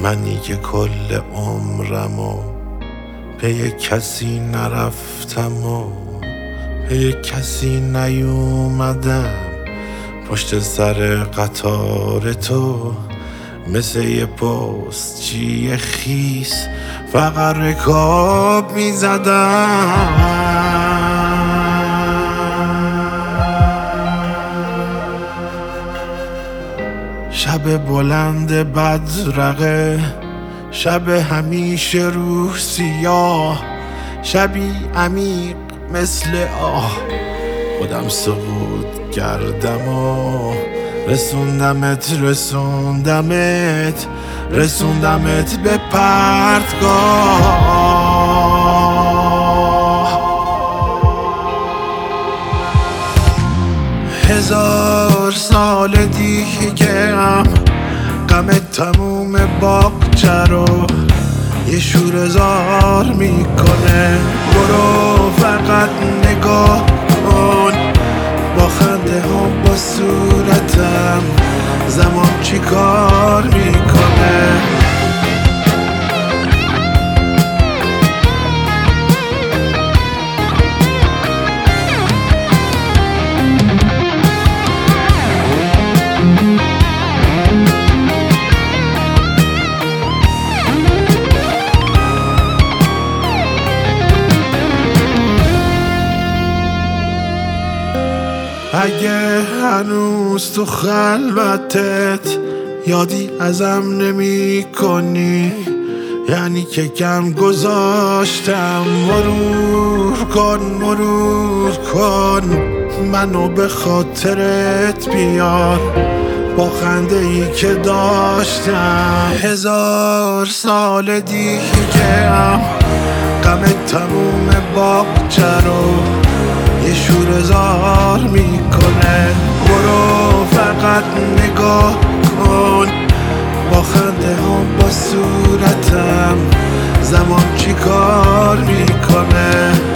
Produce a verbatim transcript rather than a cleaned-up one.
منی که کل عمرمو پی کسی نرفتم و پی کسی نیومدم، پشت سر قطار تو مثل یه پستچی خیس فقط رکاب میزدم. شب بلند بدرقه، شب همیشه روح سیاه، شبی عمیق مثل آه، خودم سقوط کردم و رسوندمت رسوندمت رسوندمت به پرتگاه. هزار سال دیگه هم غم تموم باغچه رو یه شوره‌زار میکنه. برو فقط نگاه کن با خنده هم با صورتم زمان چی کار میکنه. اگه هنوز تو خلوتت یادی ازم نمی کنی، یعنی که کم گذاشتم. مرور کن مرور کن منو به خاطرت بیار با خنده ای که داشتم. هزار سال دیگه هم غم تموم باغچه رو یه شوره‌زار میکنه. برو فقط نگاه کن با خنده هم با صورتم زمان چی کار میکنه.